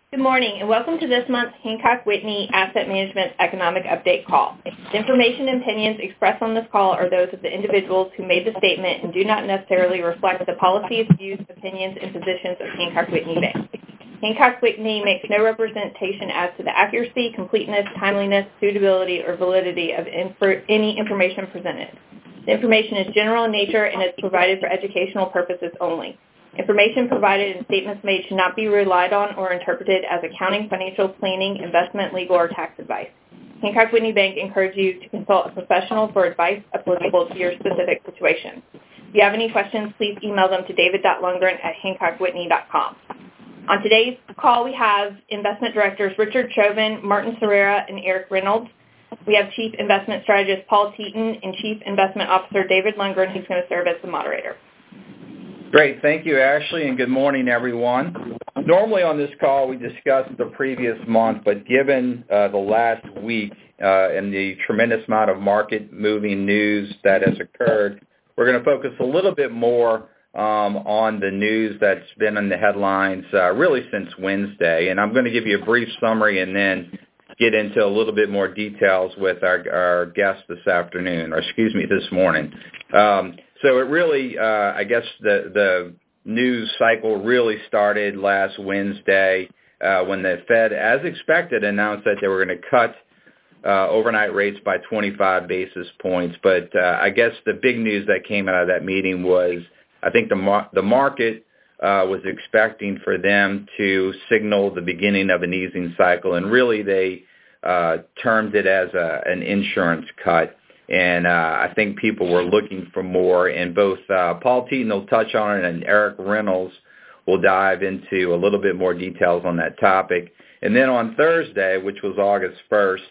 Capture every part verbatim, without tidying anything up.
Good morning, and welcome to this month's Hancock Whitney Asset Management Economic Update call. The information and opinions expressed on this call are those of the individuals who made the statement and do not necessarily reflect the policies, views, opinions, and positions of Hancock Whitney Bank. Hancock Whitney makes no representation as to the accuracy, completeness, timeliness, suitability, or validity of infor- any information presented. The information is general in nature and is provided for educational purposes only. Information provided and statements made should not be relied on or interpreted as accounting, financial planning, investment, legal, or tax advice. Hancock Whitney Bank encourages you to consult a professional for advice applicable to your specific situation. If you have any questions, please email them to david dot lundgren at hancock whitney dot com. On today's call, we have Investment Directors Richard Chauvin, Martin Serrera, and Eric Reynolds. We have Chief Investment Strategist Paul Teton and Chief Investment Officer David Lundgren, who's going to serve as the moderator. Great. Thank you, Ashley, and good morning, everyone. Normally on this call, we discuss the previous month, but given uh, the last week uh, and the tremendous amount of market-moving news that has occurred, we're going to focus a little bit more um, on the news that's been in the headlines uh, really since Wednesday. And I'm going to give you a brief summary and then get into a little bit more details with our, our guest this afternoon, or excuse me, this morning. Um, So it really, uh, I guess the, the news cycle really started last Wednesday uh, when the Fed, as expected, announced that they were going to cut uh, overnight rates by twenty-five basis points. But uh, I guess the big news that came out of that meeting was I think the, mar- the market uh, was expecting for them to signal the beginning of an easing cycle, and really they uh, termed it as a, an insurance cut. And uh, I think people were looking for more, and both uh, Paul Teton will touch on it, and Eric Reynolds will dive into a little bit more details on that topic. And then on Thursday, which was August first,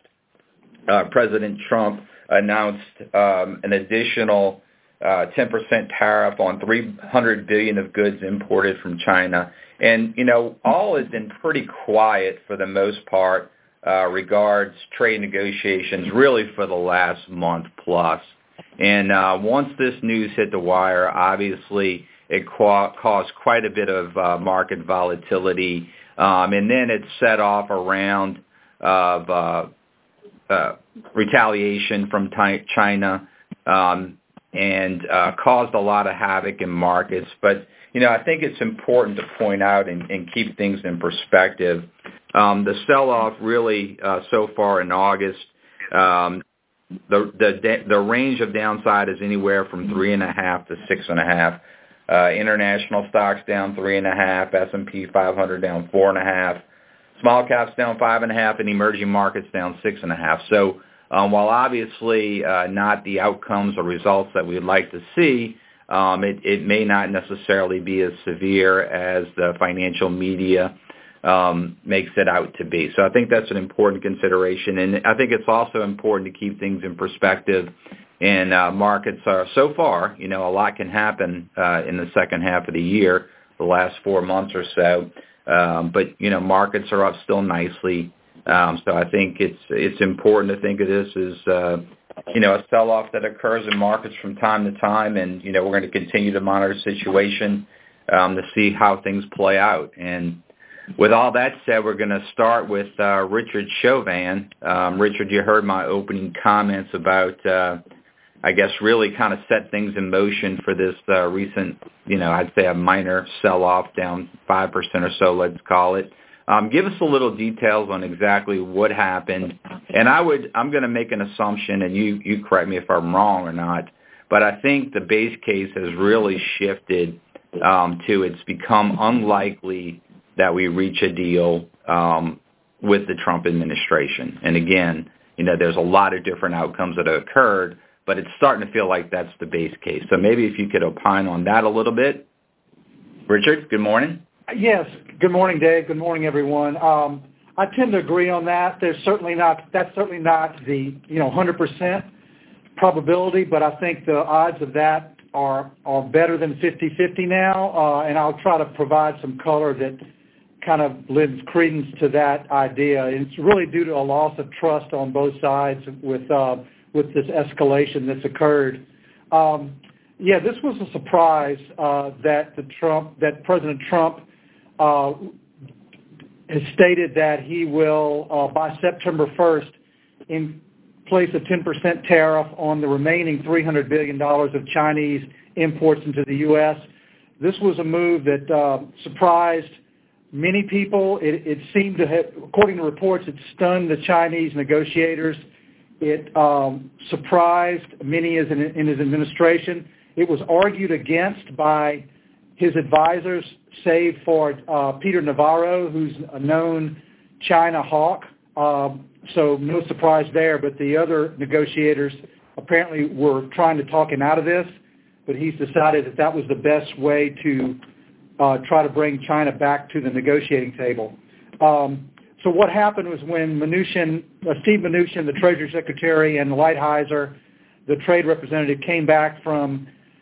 uh, President Trump announced um, an additional uh, ten percent tariff on three hundred billion dollars of goods imported from China. And, you know, all has been pretty quiet for the most part Uh, regards trade negotiations really for the last month plus. And uh, once this news hit the wire, obviously it ca- caused quite a bit of uh, market volatility. Um, and then it set off a round of uh, uh, retaliation from t- China um, and uh, caused a lot of havoc in markets. But, you know, I think it's important to point out and, and keep things in perspective. Um, the sell-off really uh, so far in August, um, the, the the range of downside is anywhere from three and a half to six and a half. Uh, international stocks down three and a half, S and P five hundred down four and a half, small caps down five and a half, and emerging markets down six and a half. So um, while obviously uh, not the outcomes or results that we'd like to see, um, it, it may not necessarily be as severe as the financial media Um, makes it out to be. So I think that's an important consideration. And I think it's also important to keep things in perspective. And uh, markets are, so far, you know, a lot can happen uh, in the second half of the year, the last four months or so. Um, but, you know, markets are up still nicely. Um, so I think it's it's important to think of this as, uh, you know, a sell-off that occurs in markets from time to time. And, you know, we're going to continue to monitor the situation um, to see how things play out. And with all that said, we're going to start with uh, Richard Chauvin. Um, Richard, you heard my opening comments about, uh, I guess, really kind of set things in motion for this uh, recent, you know, I'd say a minor sell-off down five percent or so, let's call it. Um, give us a little details on exactly what happened. And I would, I'm going to make an assumption, and you, you correct me if I'm wrong or not, but I think the base case has really shifted um, to it's become unlikely that we reach a deal um, with the Trump administration. And again, you know, there's a lot of different outcomes that have occurred, but it's starting to feel like that's the base case. So maybe if you could opine on that a little bit. Richard, good morning. Yes. Good morning, Dave. Good morning, everyone. Um, I tend to agree on that. There's certainly not, that's certainly not the, you know, one hundred percent probability, but I think the odds of that are, are better than fifty-fifty now. Uh, and I'll try to provide some color that kind of lends credence to that idea. It's really due to a loss of trust on both sides with uh, with this escalation that's occurred. Um, yeah, this was a surprise uh, that the Trump that President Trump uh, has stated that he will, uh, by September first, in place a ten percent tariff on the remaining three hundred billion dollars of Chinese imports into the U S. This was a move that uh, surprised many people. It, it seemed to have, according to reports, it stunned the Chinese negotiators. It um, surprised many in, in his administration. It was argued against by his advisors, save for uh, Peter Navarro, who's a known China hawk. Uh, so no surprise there. But the other negotiators apparently were trying to talk him out of this. But he's decided that that was the best way to uh, try to bring China back to the negotiating table. Um, so what happened was when Mnuchin, uh, Steve Mnuchin, the Treasury Secretary, and Lighthizer, the trade representative, came back from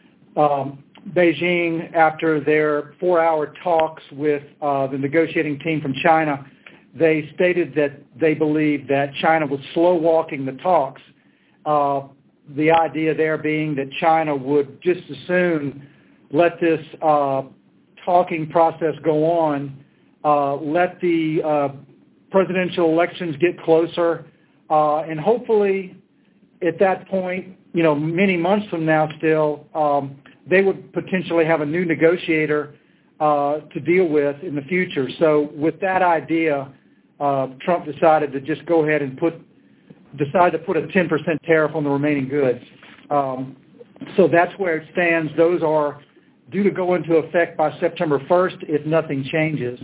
um, Beijing after their four-hour talks with uh, the negotiating team from China, they stated that they believed that China was slow-walking the talks. Uh, the idea there being that China would just as soon let this uh, talking process go on, uh, let the uh, presidential elections get closer, uh, and hopefully at that point, you know, many months from now still, um, they would potentially have a new negotiator uh, to deal with in the future. So with that idea, uh, Trump decided to just go ahead and put decided to put a ten percent tariff on the remaining goods. Um, so that's where it stands. Those are due to go into effect by September first if nothing changes.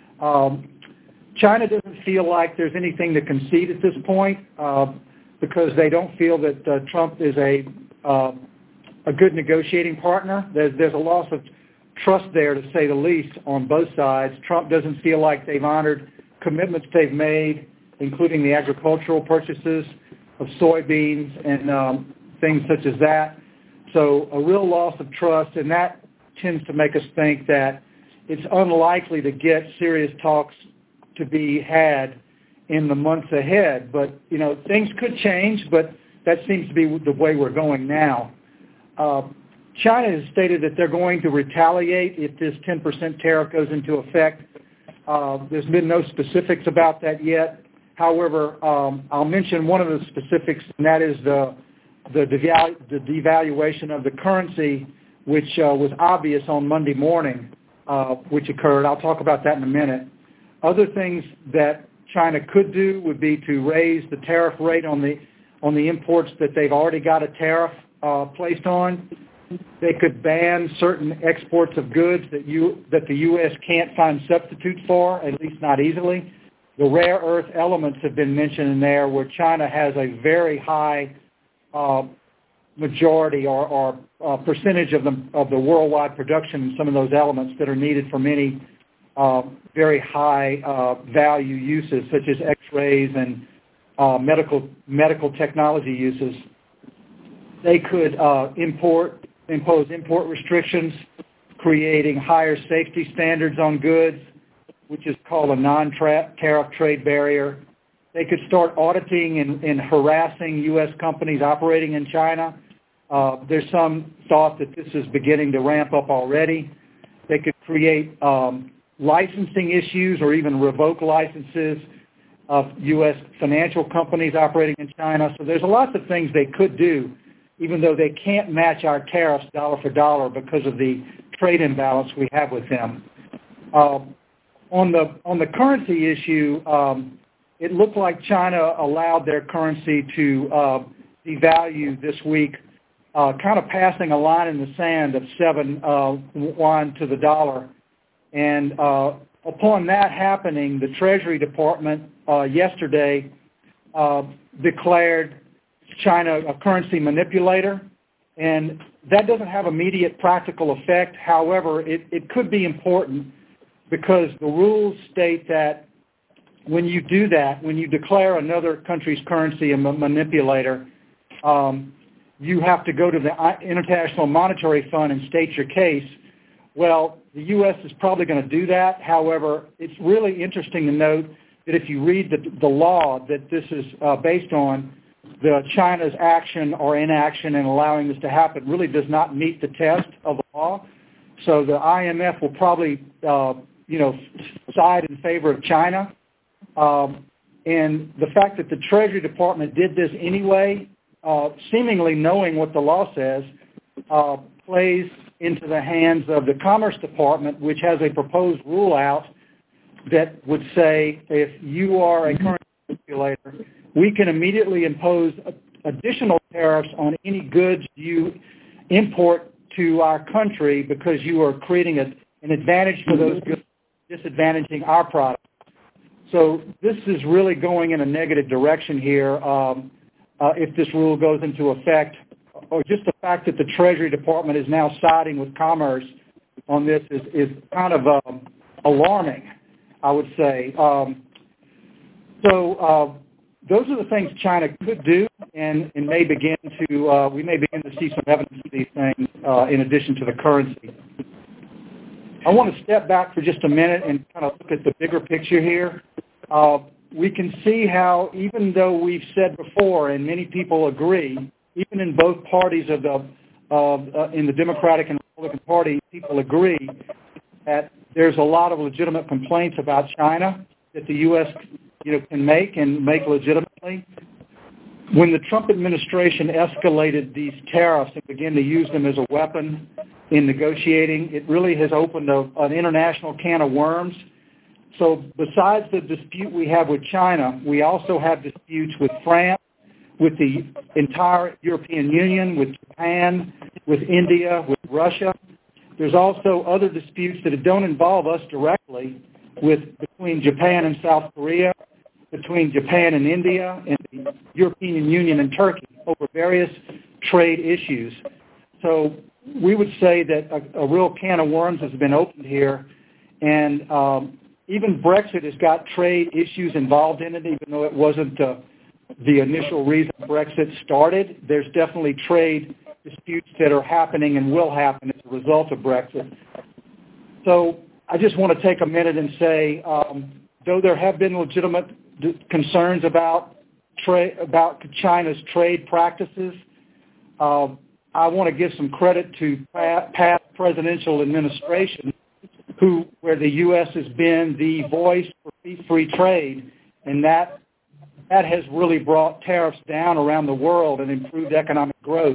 Um, China doesn't feel like there's anything to concede at this point uh, because they don't feel that uh, Trump is a uh, a good negotiating partner. There's, there's a loss of trust there, to say the least, on both sides. Trump doesn't feel like they've honored commitments they've made, including the agricultural purchases of soybeans and um, things such as that. So a real loss of trust, and that tends to make us think that it's unlikely to get serious talks to be had in the months ahead. But, you know, things could change, but that seems to be the way we're going now. Uh, China has stated that they're going to retaliate if this ten percent tariff goes into effect. Uh, there's been no specifics about that yet. However, um, I'll mention one of the specifics, and that is the the, devalu- the devaluation of the currency, which uh, was obvious on Monday morning, uh, which occurred. I'll talk about that in a minute. Other things that China could do would be to raise the tariff rate on the on the imports that they've already got a tariff uh, placed on. They could ban certain exports of goods that you that the U S can't find substitutes for, at least not easily. The rare earth elements have been mentioned in there, where China has a very high uh, majority or, or uh, percentage of the of the worldwide production in some of those elements that are needed for many uh, very high uh, value uses, such as X-rays and uh, medical medical technology uses. They could uh, import impose import restrictions, creating higher safety standards on goods, which is called a non-tariff trade barrier. They could start auditing and, and harassing U S companies operating in China. Uh, there's some thought that this is beginning to ramp up already. They could create um, licensing issues or even revoke licenses of U S financial companies operating in China. So there's lots of things they could do, even though they can't match our tariffs dollar for dollar because of the trade imbalance we have with them. Uh, on the on the currency issue, um, it looked like China allowed their currency to uh, devalue this week, uh, kind of passing a line in the sand of seven uh, yuan to the dollar. And uh, upon that happening, the Treasury Department uh, yesterday uh, declared China a currency manipulator, and that doesn't have immediate practical effect. However, it, it could be important because the rules state that when you do that, when you declare another country's currency a manipulator, um, you have to go to the International Monetary Fund and state your case. Well, the U S is probably going to do that. However, it's really interesting to note that if you read the, the law that this is uh, based on, the China's action or inaction in allowing this to happen really does not meet the test of the law. So the I M F will probably, uh, you know, side in favor of China. Um, and the fact that the Treasury Department did this anyway, uh, seemingly knowing what the law says, uh, plays into the hands of the Commerce Department, which has a proposed rule out that would say if you are a currency manipulator, we can immediately impose additional tariffs on any goods you import to our country because you are creating a, an advantage for those goods, disadvantaging our products. So this is really going in a negative direction here um, uh, if this rule goes into effect, or just the fact that the Treasury Department is now siding with Commerce on this is, is kind of um, alarming, I would say. Um, so uh, those are the things China could do, and, and may begin to uh, we may begin to see some evidence of these things uh, in addition to the currency. I want to step back for just a minute and kind of look at the bigger picture here. Uh, we can see how, even though we've said before, and many people agree, even in both parties of the uh, uh, in the Democratic and Republican Party, people agree that there's a lot of legitimate complaints about China that the U S you know can make and make legitimately. When the Trump administration escalated these tariffs and began to use them as a weapon in negotiating, it really has opened a, an international can of worms. So besides the dispute we have with China, we also have disputes with France, with the entire European Union, with Japan, with India, with Russia. There's also other disputes that don't involve us directly with between Japan and South Korea, between Japan and India, and the European Union and Turkey over various trade issues. So we would say that a, a real can of worms has been opened here, and um, even Brexit has got trade issues involved in it, even though it wasn't uh, the initial reason Brexit started. There's definitely trade disputes that are happening and will happen as a result of Brexit. So I just want to take a minute and say, um, though there have been legitimate d- concerns about tra- about China's trade practices, uh, I want to give some credit to past presidential administrations who, where the U S has been the voice for free trade, and that that has really brought tariffs down around the world and improved economic growth.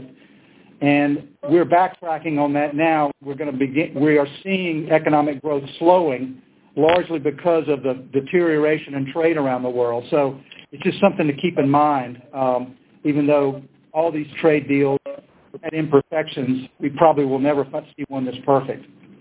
And we're backtracking on that now. We're going to begin. We are seeing economic growth slowing, largely because of the deterioration in trade around the world. So it's just something to keep in mind. Um, even though all these trade deals had imperfections, we probably will never see one that's perfect.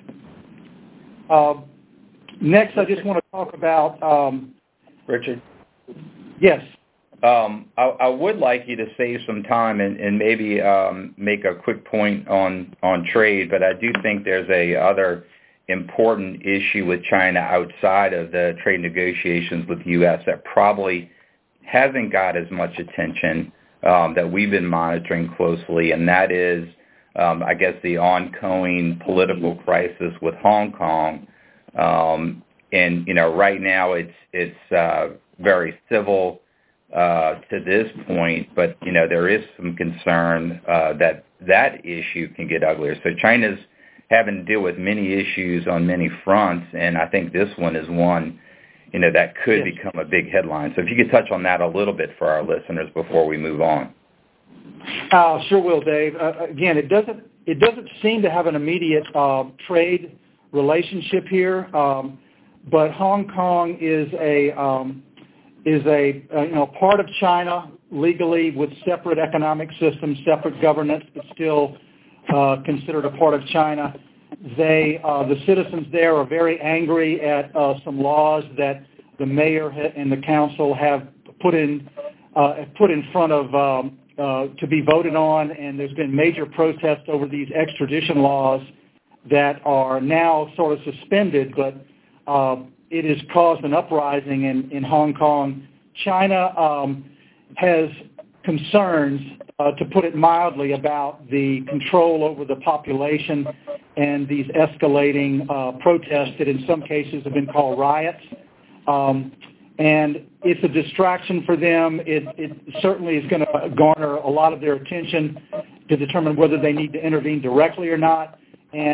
Uh, next, I just want to talk about um, Richard. Yes. Um, I, I would like you to save some time and, and maybe um, make a quick point on, on trade, but I do think there's a other important issue with China outside of the trade negotiations with the U S that probably hasn't got as much attention um, that we've been monitoring closely, and that is, um, I guess, the ongoing political crisis with Hong Kong. Um, and, you know, right now it's, it's uh, very civil Uh, to this point, but, you know, there is some concern uh, that that issue can get uglier. So China's having to deal with many issues on many fronts, and I think this one is one, you know, that could yes. become a big headline. So if you could touch on that a little bit for our listeners before we move on. Uh, sure will, Dave. Uh, again, it doesn't it doesn't seem to have an immediate uh, trade relationship here, um, but Hong Kong is a um, is a uh, you know part of China legally with separate economic systems, separate governance, but still uh, considered a part of China. They uh, the citizens there are very angry at uh, some laws that the mayor and the council have put in uh, put in front of um, uh, to be voted on, and there's been major protests over these extradition laws that are now sort of suspended, but uh, it has caused an uprising in, in Hong Kong. China um, has concerns, uh, to put it mildly, about the control over the population and these escalating uh, protests that in some cases have been called riots. Um, and it's a distraction for them. It, it certainly is going to garner a lot of their attention to determine whether they need to intervene directly or not. And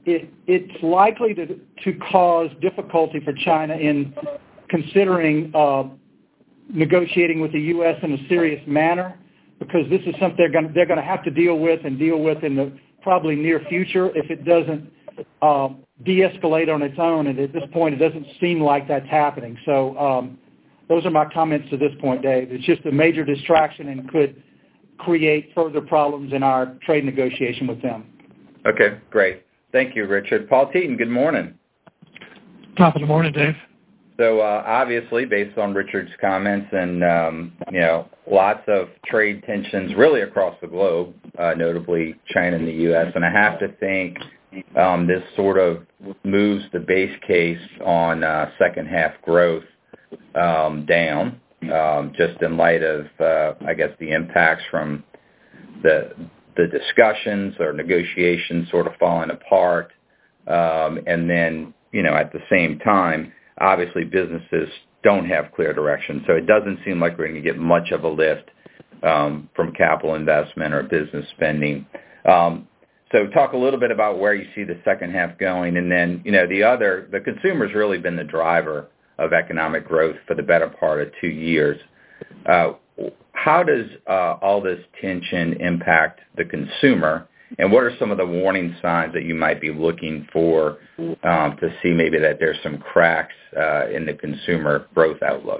it, it's likely to, to cause difficulty for China in considering uh, negotiating with the U S in a serious manner, because this is something they're going to, they're going to have to deal with and deal with in the probably near future if it doesn't uh, de-escalate on its own. And at this point, it doesn't seem like that's happening. So um, those are my comments to this point, Dave. It's just a major distraction and could create further problems in our trade negotiation with them. Okay, great. Thank you, Richard. Paul Teaton, good morning. Top of the morning, Dave. So uh, obviously, based on Richard's comments and, um, you know, lots of trade tensions really across the globe, uh, notably China and the U S, and I have to think um, this sort of moves the base case on uh, second half growth um, down, um, just in light of, uh, I guess, the impacts from the the discussions or negotiations sort of falling apart, um, and then, you know, at the same time, obviously, businesses don't have clear direction, so it doesn't seem like we're going to get much of a lift um, from capital investment or business spending. Um, so talk a little bit about where you see the second half going, and then, you know, the other, the consumer's really been the driver of economic growth for the better part of two years. Uh, how does uh, all this tension impact the consumer? And what are some of the warning signs that you might be looking for um, to see maybe that there's some cracks uh, in the consumer growth outlook?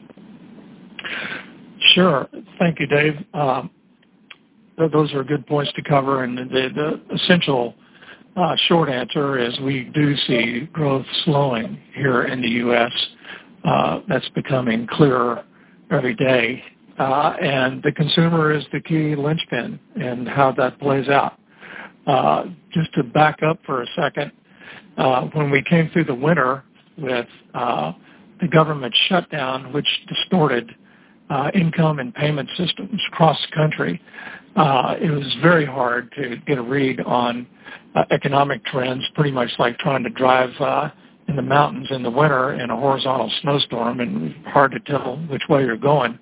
Sure. Thank you, Dave. Um, those are good points to cover. And the, the essential uh, short answer is we do see growth slowing here in the U S. Uh, that's becoming clearer every day. Uh, and the consumer is the key linchpin in how that plays out. Uh, just to back up for a second, uh, when we came through the winter with uh, the government shutdown, which distorted uh, income and payment systems across the country, uh, it was very hard to get a read on uh, economic trends, pretty much like trying to drive uh, in the mountains in the winter in a horizontal snowstorm, and hard to tell which way you're going.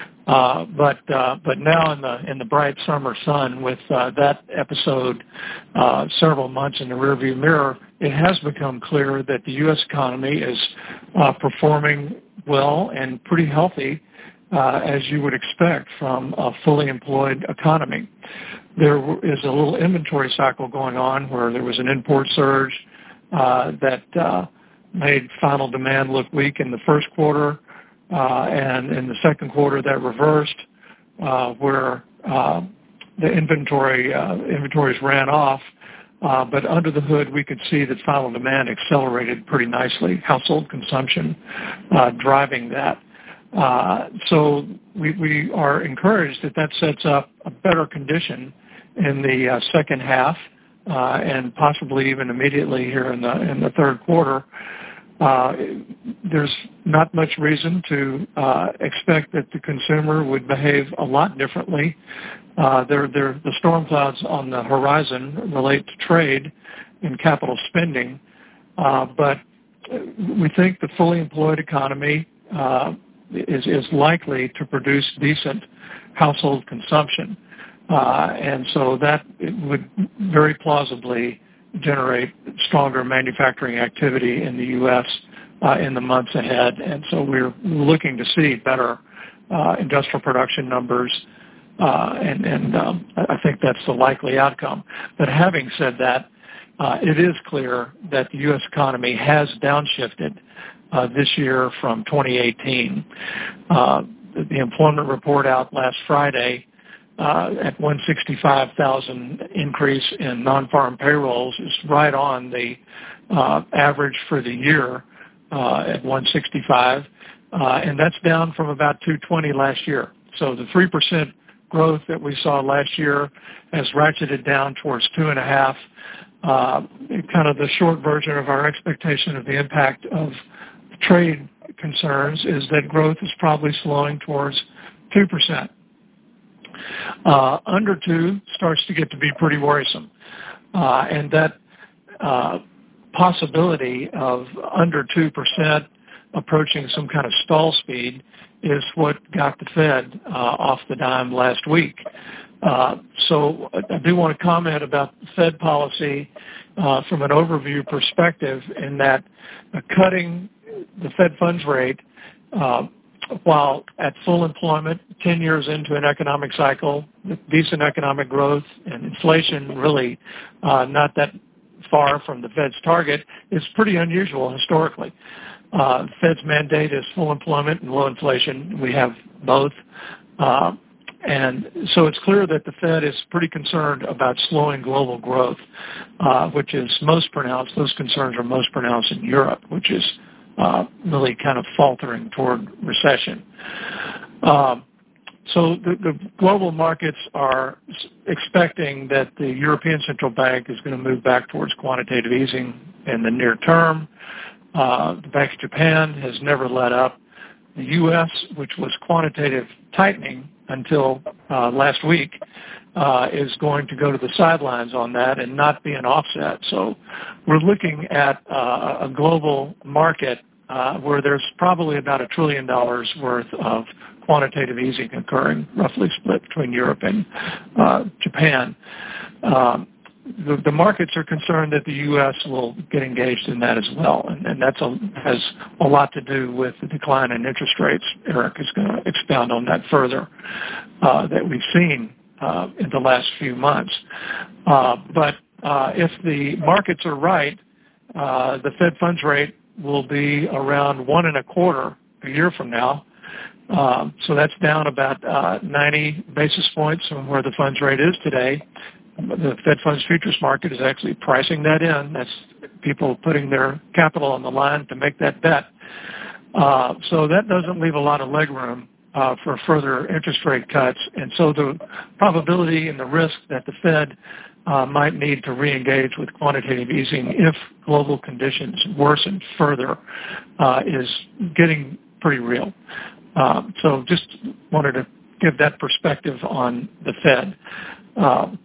Uh, but uh, but now in the in the bright summer sun, with uh, that episode uh, several months in the rearview mirror, it has become clear that the U S economy is uh, performing well and pretty healthy, uh, as you would expect from a fully employed economy. There is a little inventory cycle going on where there was an import surge uh, that uh, made final demand look weak in the first quarter. Uh, and in the second quarter, that reversed, uh, where uh, the inventory uh, inventories ran off. Uh, but under the hood, we could see that final demand accelerated pretty nicely. Household consumption uh, driving that. Uh, so we, we are encouraged that that sets up a better condition in the uh, second half, uh, and possibly even immediately here in the in the third quarter. Uh, there's not much reason to uh, expect that the consumer would behave a lot differently. Uh, they're, they're, the storm clouds on the horizon relate to trade and capital spending, uh, but we think the fully employed economy uh, is, is likely to produce decent household consumption, uh, and so that would very plausibly generate stronger manufacturing activity in the U S uh, in the months ahead. And so we're looking to see better uh, industrial production numbers, uh, and, and um, I think that's the likely outcome. But having said that, uh, it is clear that the U S economy has downshifted uh, this year from twenty eighteen. Uh, the employment report out last Friday Uh, at one hundred sixty-five thousand increase in non-farm payrolls is right on the uh, average for the year uh, at one hundred sixty-five, uh, and that's down from about two hundred twenty last year. So the three percent growth that we saw last year has ratcheted down towards two and a half. Uh, kind of the short version of our expectation of the impact of trade concerns is that growth is probably slowing towards two percent. Uh, under two starts to get to be pretty worrisome. Uh, and that uh, possibility of under two percent approaching some kind of stall speed is what got the Fed uh, off the dime last week. Uh, so I do want to comment about Fed policy uh, from an overview perspective in that uh, cutting the Fed funds rate uh, while at full employment, ten years into an economic cycle, with decent economic growth and inflation really uh, not that far from the Fed's target, is pretty unusual historically. Uh, the Fed's mandate is full employment and low inflation. We have both. Uh, and so it's clear that the Fed is pretty concerned about slowing global growth, uh, which is most pronounced. Those concerns are most pronounced in Europe, which is uh, really kind of faltering toward recession. Um, so the, the global markets are expecting that the European Central Bank is going to move back towards quantitative easing in the near term. Uh, the Bank of Japan has never let up. The U S, which was quantitative tightening until uh, last week, uh, is going to go to the sidelines on that and not be an offset. So we're looking at uh, a global market uh, where there's probably about a trillion dollars worth of quantitative easing occurring, roughly split between Europe and uh, Japan. Um, The, the markets are concerned that the U S will get engaged in that as well, and, and that has a lot to do with the decline in interest rates. Eric is going to expound on that further, uh, that we've seen uh, in the last few months. Uh, but uh, if the markets are right, uh, the Fed funds rate will be around one and a quarter a year from now. Um, so that's down about uh, ninety basis points from where the funds rate is today. The Fed funds futures market is actually pricing that in. That's people putting their capital on the line to make that bet. Uh, so that doesn't leave a lot of leg room uh, for further interest rate cuts. And so the probability and the risk that the Fed uh, might need to reengage with quantitative easing if global conditions worsen further uh, is getting pretty real. Um, so just wanted to give that perspective on the Fed. Um,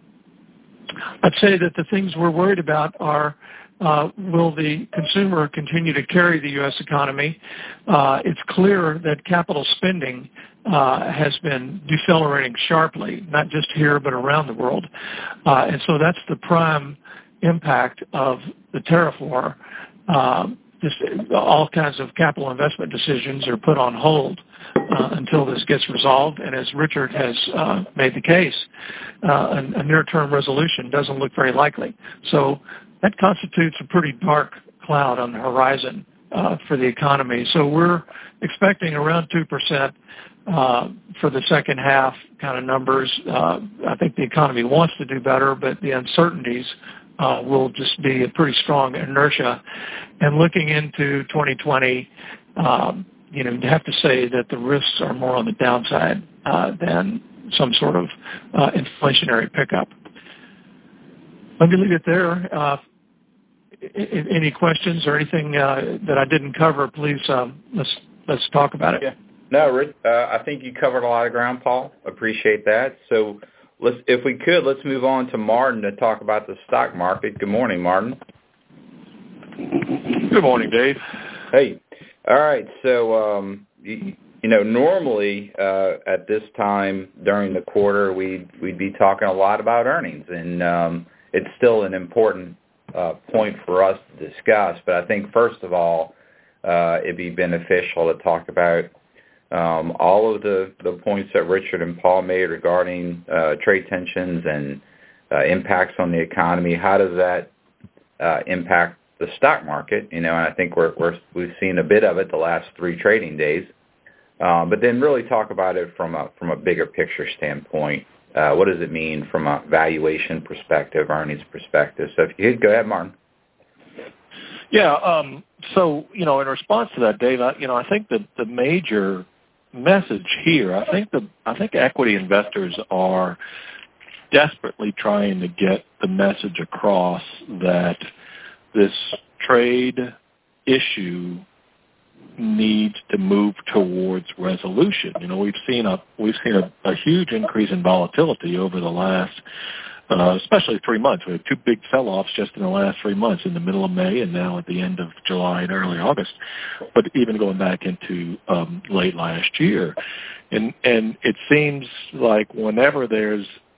I'd say that the things we're worried about are, uh, will the consumer continue to carry the U S economy? Uh, it's clear that capital spending uh, has been decelerating sharply, not just here but around the world. Uh, and so that's the prime impact of the tariff war. Um, This, all kinds of capital investment decisions are put on hold uh, until this gets resolved. And as Richard has uh, made the case, uh, a, a near-term resolution doesn't look very likely. So that constitutes a pretty dark cloud on the horizon uh, for the economy. So we're expecting around two percent uh, for the second half kind of numbers. Uh, I think the economy wants to do better, but the uncertainties Uh, will just be a pretty strong inertia. And looking into twenty twenty, um, you know, you have to say that the risks are more on the downside uh, than some sort of uh, inflationary pickup. Let me leave it there. Uh, any questions or anything uh, that I didn't cover, please um, let's let's talk about it. Yeah. No, Rick, uh, I think you covered a lot of ground, Paul. Appreciate that. So. Let's, if we could, let's move on to Martin to talk about the stock market. Good morning, Martin. Good morning, Dave. Hey. All right. So, um, you, you know, normally uh, at this time during the quarter, we'd, we'd be talking a lot about earnings, and um, it's still an important uh, point for us to discuss. But I think, first of all, uh, it'd be beneficial to talk about Um, all of the, the points that Richard and Paul made regarding uh, trade tensions and uh, impacts on the economy. How does that uh, impact the stock market? You know, and I think we're, we're, we've seen a bit of it the last three trading days. Um, but then really talk about it from a from a bigger picture standpoint. Uh, what does it mean from a valuation perspective, earnings perspective? So if you could go ahead, Martin. Yeah. Um, so you know, in response to that, Dave, I, you know, I think that the major message here, I think the I think equity investors are desperately trying to get the message across that this trade issue needs to move towards resolution. You know, we've seen a we've seen a, a huge increase in volatility over the last Uh, especially three months. We had two big sell-offs just in the last three months, in the middle of May and now at the end of July and early August, but even going back into um, late last year. And and it seems like whenever there's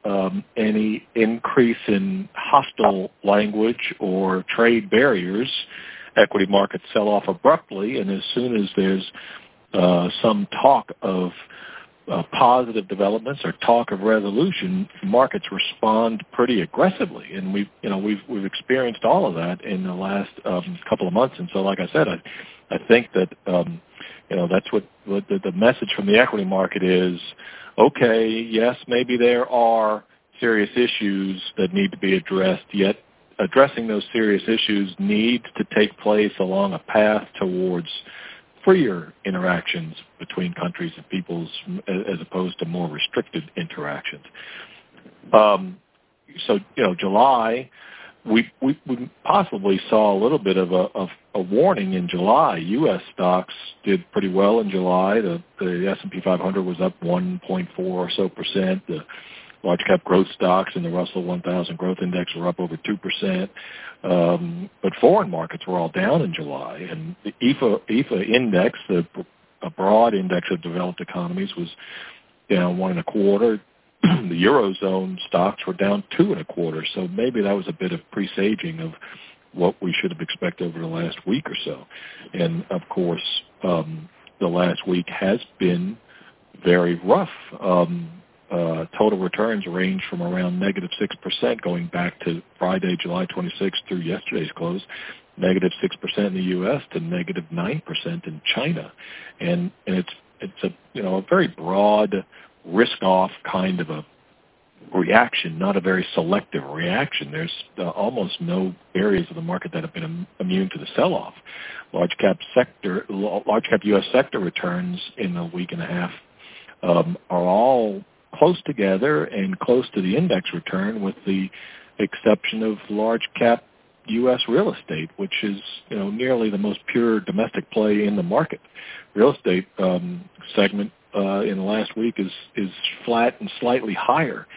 um, any increase in hostile language or trade barriers, equity markets sell off abruptly, and as soon as there's uh, some talk of uh, positive developments or talk of resolution, markets respond pretty aggressively, and we've you know we've we've experienced all of that in the last um, couple of months. And so, like I said, I I think that um, you know that's what, what the, the message from the equity market is. Okay, yes, maybe there are serious issues that need to be addressed, yet addressing those serious issues needs to take place along a path towards freer interactions between countries and peoples as opposed to more restricted interactions. Um, so, you know, July, we, we, we possibly saw a little bit of a, of a warning in July. U S stocks did pretty well in July. The, the S and P five hundred was up one point four or so percent. The large cap growth stocks in the Russell one thousand Growth Index were up over two percent. Um, but foreign markets were all down in July. And the E F A, E F A index, the a broad index of developed economies, was down one and a quarter. The Eurozone stocks were down two and a quarter. So maybe that was a bit of presaging of what we should have expected over the last week or so. And, of course, um, the last week has been very rough. Um, uh, total returns range from around negative six percent going back to Friday, July twenty-sixth through yesterday's close, negative six percent in the U S to negative nine percent in China. And, and it's, it's a, you know, a very broad risk-off kind of a reaction, not a very selective reaction. There's uh, almost no areas of the market that have been im- immune to the sell-off. Large cap sector, large cap U S sector returns in a week and a half um, are all close together and close to the index return, with the exception of large cap U S real estate, which is, you know, nearly the most pure domestic play in the market. Real estate um, segment uh, in the last week is is flat and slightly higher,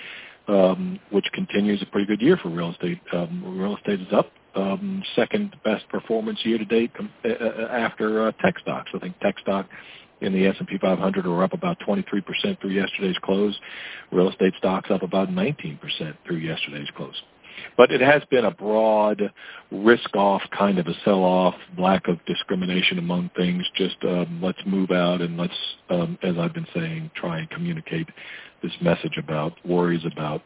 um, which continues a pretty good year for real estate. Um, real estate is up, um, second best performance year to date uh, after uh, tech stocks. I think tech stock in the S and P five hundred are up about twenty-three percent through yesterday's close. Real estate stocks up about nineteen percent through yesterday's close. But it has been a broad risk-off kind of a sell-off, lack of discrimination among things. Just um, let's move out and let's, um, as I've been saying, try and communicate this message about worries about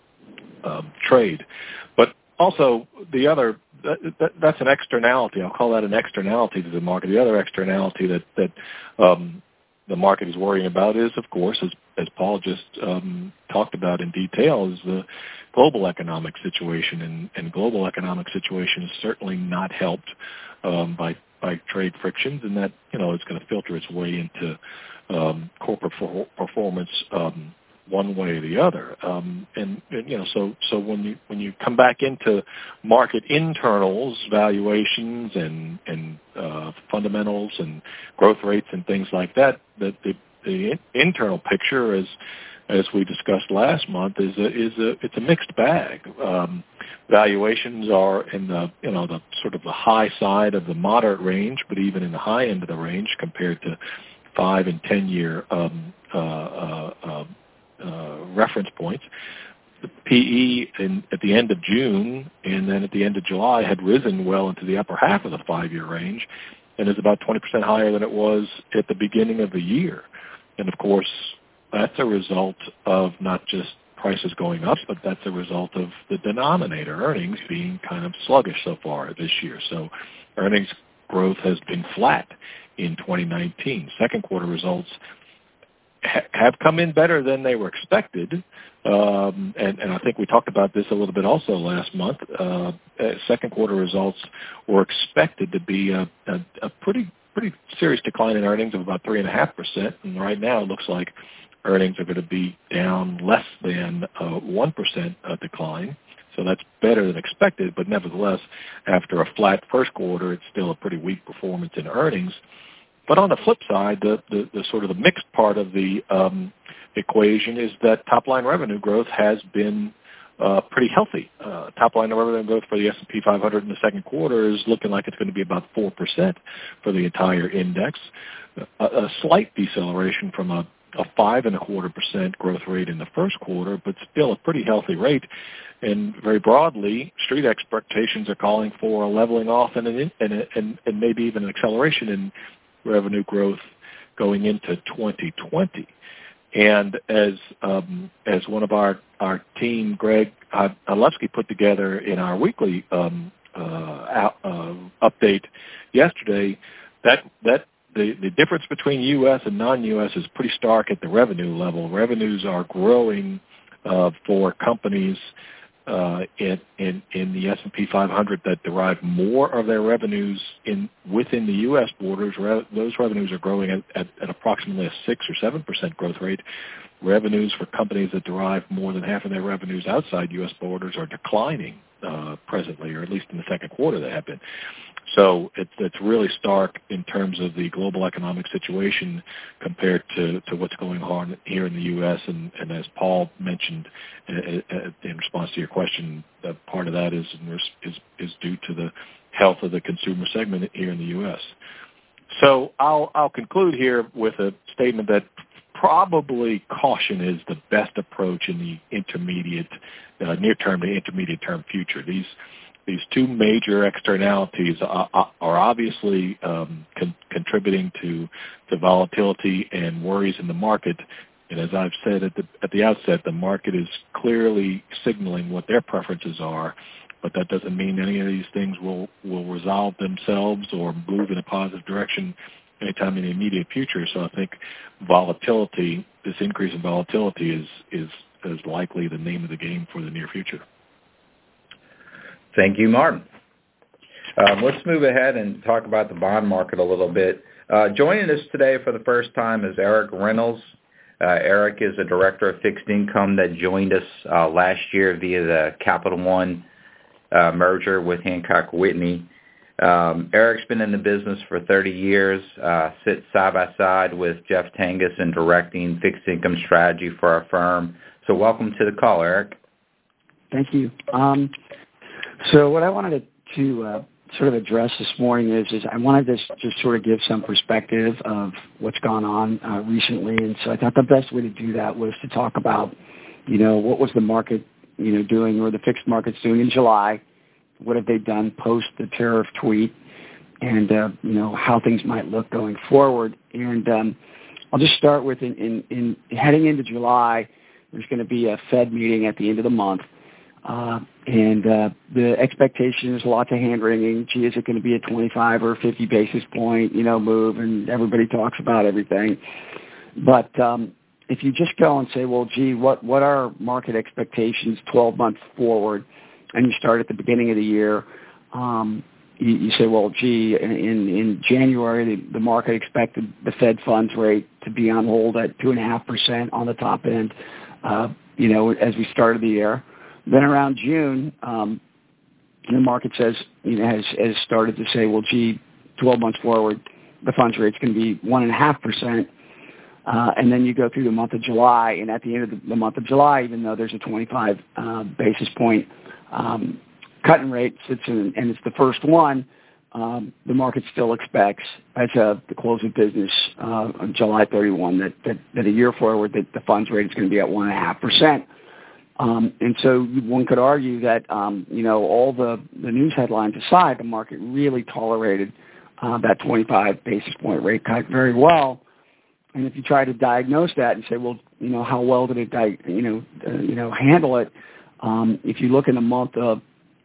um, trade. But also the other, that, that, that's an externality. I'll call that an externality to the market. The other externality that, that um, the market is worrying about is, of course, as, as Paul just um, talked about in detail, is the global economic situation. And, and global economic situation is certainly not helped um, by by trade frictions, and that, you know, it's going to filter its way into um, corporate for, performance um, one way or the other. Um, and, and you know, so so when you when you come back into market internals, valuations and and uh, fundamentals and growth rates and things like that, that the, the internal picture, as as we discussed last month, is a, is a it's a mixed bag. Um, valuations are in the you know the sort of the high side of the moderate range, but even in the high end of the range compared to five and ten year um, uh, uh, uh, uh, reference points. The P E in, at the end of June and then at the end of July had risen well into the upper half of the five-year range, and is about twenty percent higher than it was at the beginning of the year. And of course, that's a result of not just prices going up, but that's a result of the denominator, earnings, being kind of sluggish so far this year. So earnings growth has been flat in twenty nineteen. Second quarter results ha- have come in better than they were expected. Um, and, and I think we talked about this a little bit also last month. Uh, second quarter results were expected to be a, a, a pretty pretty serious decline in earnings of about three point five percent. And right now it looks like earnings are going to be down less than uh, one percent decline. So that's better than expected, but nevertheless, after a flat first quarter, it's still a pretty weak performance in earnings. But on the flip side, the, the, the sort of the mixed part of the um, equation is that top-line revenue growth has been uh, pretty healthy. Uh, top-line revenue growth for the S and P five hundred in the second quarter is looking like it's going to be about four percent for the entire index, a, a slight deceleration from a a five and a quarter percent growth rate in the first quarter, but still a pretty healthy rate. And very broadly, street expectations are calling for a leveling off and an, and, and, and maybe even an acceleration in revenue growth going into twenty twenty. And as um, as one of our, our team, Greg Alevsky, put together in our weekly um, uh, uh, update yesterday, that that the, the difference between U S and non-U S is pretty stark at the revenue level. Revenues are growing uh, for companies uh, in, in in the S and P five hundred that derive more of their revenues in within the U S borders. Re- those revenues are growing at, at, at approximately a six or seven percent growth rate. Revenues for companies that derive more than half of their revenues outside U S borders are declining uh, presently, or at least in the second quarter they have been. So it's, it's really stark in terms of the global economic situation compared to, to what's going on here in the U S. And, and as Paul mentioned uh, in response to your question, uh, part of that is, is is due to the health of the consumer segment here in the U S. So I'll I'll conclude here with a statement that probably caution is the best approach in the intermediate, uh, near-term to intermediate-term future. These These two major externalities are, are obviously um, con- contributing to, to volatility and worries in the market. And as I've said at the, at the outset, the market is clearly signaling what their preferences are, but that doesn't mean any of these things will, will resolve themselves or move in a positive direction anytime in the immediate future. So I think volatility, this increase in volatility is, is, is likely the name of the game for the near future. Thank you, Martin. Um, let's move ahead and talk about the bond market a little bit. Uh, joining us today for the first time is Eric Reynolds. Uh, Eric is a director of fixed income that joined us uh, last year via the Capital One uh, merger with Hancock Whitney. Um, Eric's been in the business for thirty years, uh, sits side by side with Jeff Tangus in directing fixed income strategy for our firm. So welcome to the call, Eric. Thank you. Um, So what I wanted to, to uh, sort of address this morning is, is I wanted to just sort of give some perspective of what's gone on uh, recently. And so I thought the best way to do that was to talk about, you know, what was the market, you know, doing, or the fixed markets doing in July? What have they done post the tariff tweet? And, uh, you know, how things might look going forward. And um, I'll just start with in, in, in heading into July, there's going to be a Fed meeting at the end of the month. Uh, and uh, the expectation is lots of hand-wringing. Gee, is it going to be a twenty-five or fifty basis point, you know, move? And everybody talks about everything. But um, if you just go and say, well, gee, what, what are market expectations twelve months forward? And you start at the beginning of the year, um, you, you say, well, gee, in, in January, the, the market expected the Fed funds rate to be on hold at two point five percent on the top end, uh, you know, as we started the year. Then around June, um, the market says, you know, has, has started to say, well, gee, twelve months forward, the funds rate's going to be one and a half percent. Uh, and then you go through the month of July, and at the end of the, the month of July, even though there's a twenty-five uh, basis point um, cutting rate, it's in, and it's the first one, um, the market still expects, as of the close of business uh, on July thirty-first, that, that, that a year forward, that the funds rate is going to be at one and a half percent. Um, and so one could argue that, um, you know, all the, the news headlines aside, the market really tolerated uh, that twenty-five basis point rate cut very well. And if you try to diagnose that and say, well, you know, how well did it, di- you know, uh, you know, handle it? Um, if you look in the month of,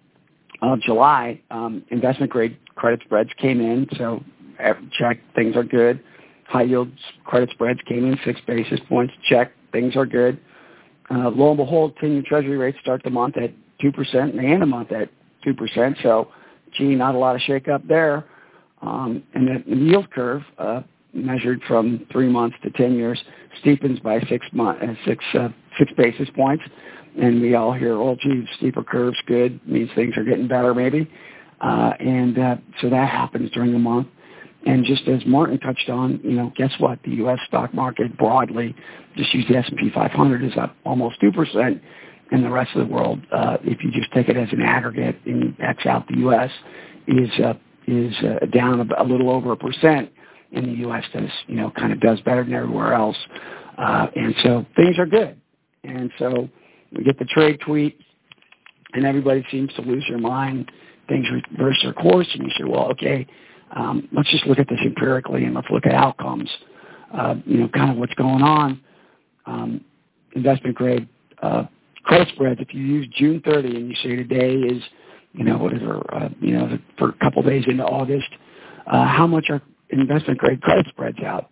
of July, um, investment grade credit spreads came in, so check, things are good. High yield credit spreads came in six basis points, check, things are good. Uh, lo and behold, ten-year Treasury rates start the month at two percent and they end the month at two percent. So, gee, not a lot of shake-up there. Um, and the, the yield curve, uh, measured from three months to ten years, steepens by six, month, uh, six, uh, six basis points. And we all hear, oh, gee, steeper curve's good, means things are getting better maybe. Uh, and uh, so that happens during the month. And just as Martin touched on, you know, guess what? The U S stock market broadly, just use the S and P five hundred, is up almost two percent. And the rest of the world, uh, if you just take it as an aggregate and X out the U S, is uh, is uh, down a, a little over a percent. And the U S does, you know, kind of does better than everywhere else. Uh, and so things are good. And so we get the trade tweet, and everybody seems to lose their mind. Things reverse their course, and you say, well, okay, um, let's just look at this empirically, and let's look at outcomes, uh, you know, kind of what's going on. Um, investment grade uh, credit spreads, if you use June thirtieth and you say today is, you know, whatever, uh, you know, for a couple days into August, uh, how much are investment grade credit spreads out?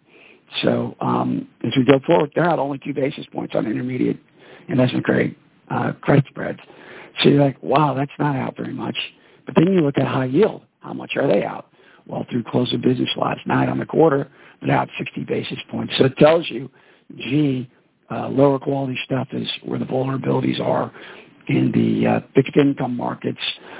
So um, as we go forward, they're out only two basis points on intermediate investment grade uh, credit spreads. So you're like, wow, that's not out very much. But then you look at high yield. How much are they out? Well, through close of business last night on the quarter, they're out sixty basis points. So it tells you, gee, uh, lower quality stuff is where the vulnerabilities are in the uh, fixed income markets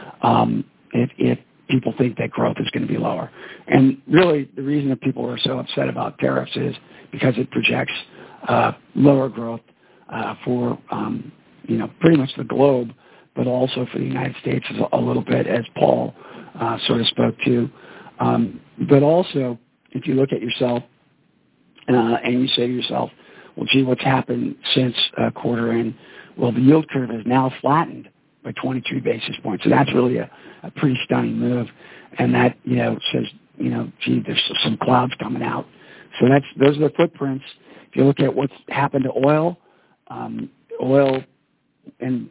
um, if, if people think that growth is going to be lower. And really, the reason that people are so upset about tariffs is because it projects uh, lower growth uh, for, um, you know, pretty much the globe, but also for the United States a little bit, as Paul uh, sort of spoke to. Um, but also, if you look at yourself uh, and you say to yourself, well, gee, what's happened since uh, quarter end? Well, the yield curve has now flattened by twenty-two basis points. So that's really a, a pretty stunning move. And that, you know, says, you know, gee, there's some clouds coming out. So that's those are the footprints. If you look at what's happened to oil, um, oil, in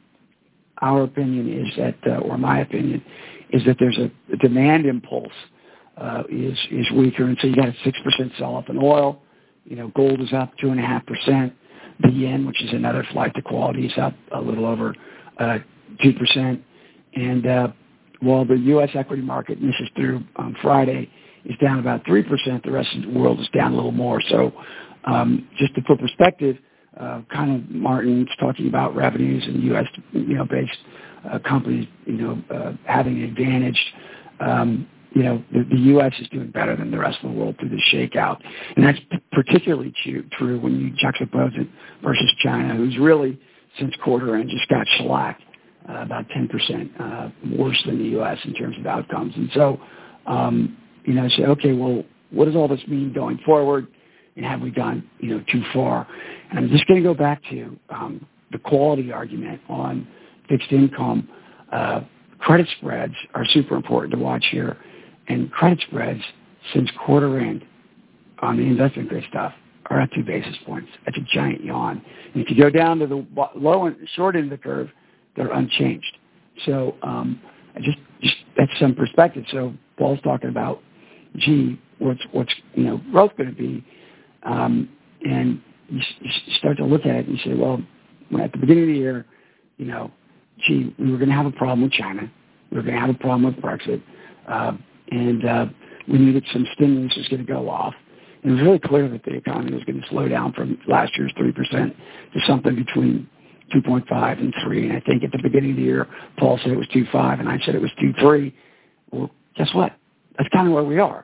our opinion is that, uh, or my opinion, is that there's a, a demand impulse uh, is is weaker. And so you got a six percent sell-off in oil. You know, gold is up two point five percent. The yen, which is another flight to quality, is up a little over uh, two percent. And uh, while the U S equity market, and this is through on Friday, is down about three percent, the rest of the world is down a little more. So um, just to put perspective, uh, kind of Martin's talking about revenues and U S, you know, based uh, companies, you know, uh, having an advantage. Um, you know, the, the U S is doing better than the rest of the world through the shakeout. And that's p- particularly true, true when you juxtapose it versus China, who's really, since quarter end, just got shellacked uh, about ten percent uh, worse than the U S in terms of outcomes. And so, um, you know, say, okay, well, what does all this mean going forward? And have we gone, you know, too far? And I'm just going to go back to um, the quality argument on fixed income. Uh, credit spreads are super important to watch here. And credit spreads since quarter end on the investment grade stuff are at two basis points. That's a giant yawn. And if you go down to the low and short end of the curve, they're unchanged. So um, I just, just that's some perspective. So Paul's talking about, gee, what's what's you know growth going to be, um, and you, you start to look at it and you say, well, when at the beginning of the year, you know, gee, we were going to have a problem with China, we were going to have a problem with Brexit. Uh, And uh, we knew that some stimulus was going to go off. And it was really clear that the economy was going to slow down from last year's three percent to something between two point five and three. And I think at the beginning of the year, Paul said it was two point five, and I said it was two point three. Well, guess what? That's kind of where we are.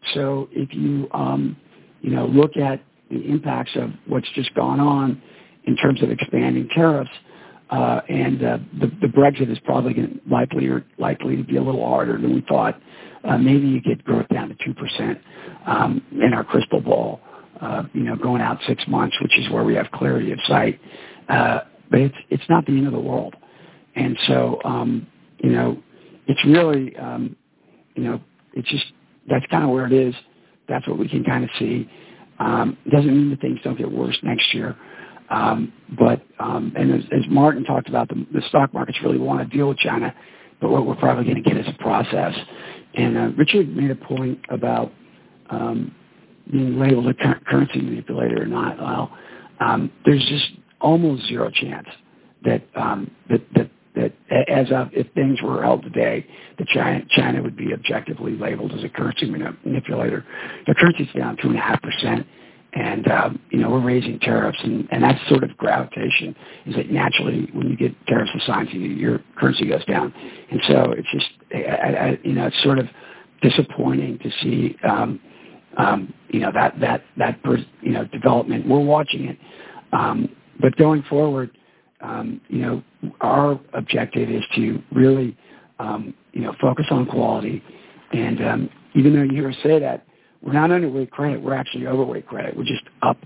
So if you, um, you know, look at the impacts of what's just gone on in terms of expanding tariffs, uh, and uh, the, the Brexit is probably going to likely or likely to be a little harder than we thought. Uh, maybe you get growth down to two percent um, in our crystal ball, uh, you know, going out six months, which is where we have clarity of sight. Uh, but it's it's not the end of the world. And so, um, you know, it's really, um, you know, it's just, that's kind of where it is. That's what we can kind of see. Um, it doesn't mean that things don't get worse next year. Um, but, um, and as, as Martin talked about, the, the stock markets really want to deal with China, but what we're probably going to get is a process. And uh, Richard made a point about um, being labeled a cur- currency manipulator or not. Well, um, there's just almost zero chance that, um, that, that, that as of, if things were held today, that China, China would be objectively labeled as a currency manipulator. The currency's down two point five percent. And, um, you know, we're raising tariffs, and, and that's sort of gravitation, is that naturally when you get tariffs assigned to you, your currency goes down. And so it's just, I, I, you know, it's sort of disappointing to see, um, um, you know, that, that, that, you know, development. We're watching it. Um, but going forward, um, you know, our objective is to really, um, you know, focus on quality. And um, even though you hear us say that, we're not underweight credit. We're actually overweight credit. We're just up in credit.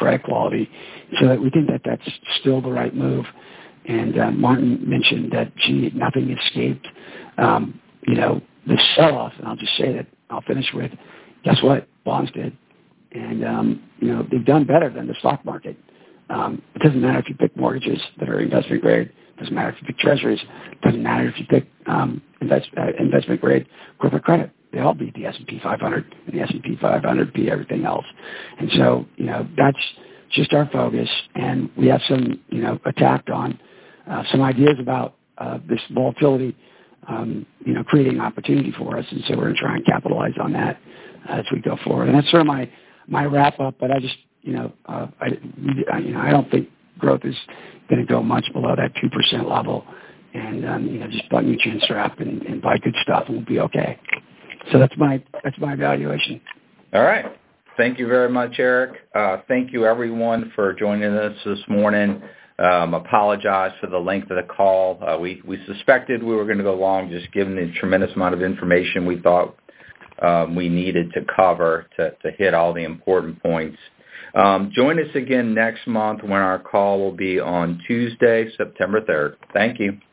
credit quality. So that we think that that's still the right move. And uh, Martin mentioned that, gee, nothing escaped, um, you know, the sell-off. And I'll just say that, I'll finish with, guess what? Bonds did. And, um, you know, they've done better than the stock market. Um, it doesn't matter if you pick mortgages that are investment grade. It doesn't matter if you pick treasuries. It doesn't matter if you pick um, invest, uh, investment grade corporate credit. They all beat the S and P five hundred, and the S and P five hundred beat everything else. And so, you know, that's just our focus. And we have some, you know, attacked on uh, some ideas about uh, this volatility, um, you know, creating opportunity for us. And so we're going to try and capitalize on that uh, as we go forward. And that's sort of my, my wrap up. But I just, you know, uh, I, I, you know, I don't think growth is going to go much below that two percent level. And, um, you know, just button your chin strap and, and buy good stuff and we'll be okay. So that's my that's my evaluation. All right. Thank you very much, Eric. Uh, thank you, everyone, for joining us this morning. Um, apologize for the length of the call. Uh, we, we suspected we were going to go long just given the tremendous amount of information we thought um, we needed to cover to, to hit all the important points. Um, join us again next month when our call will be on Tuesday, September third. Thank you.